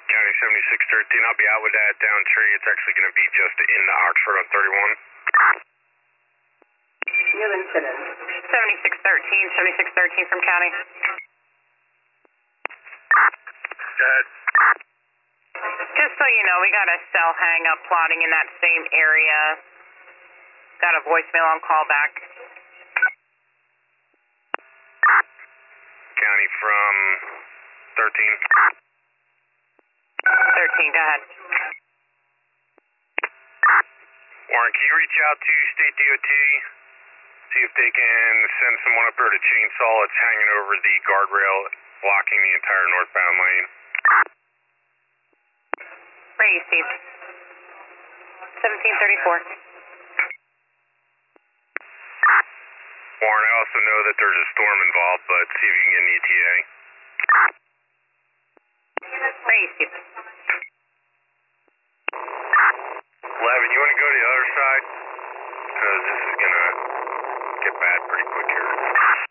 County 7613, I'll be out with that down tree. It's actually going to be just in the Oxford on 31. New incident. 7613 from County. Go ahead. Just so you know, we got a cell hang-up plotting in that same area. Got a voicemail on callback. County from 13. 13, go ahead. Warren, can you reach out to State DOT? See if they can send someone up there to chainsaw. It's hanging over the guardrail, blocking the entire northbound lane. Where are you, Steve? 1734. Warren, I also know that there's a storm involved, but see if you can get an ETA. Where are you, Steve? 11, you want to go to the other side? Because this is going to get bad pretty quick here.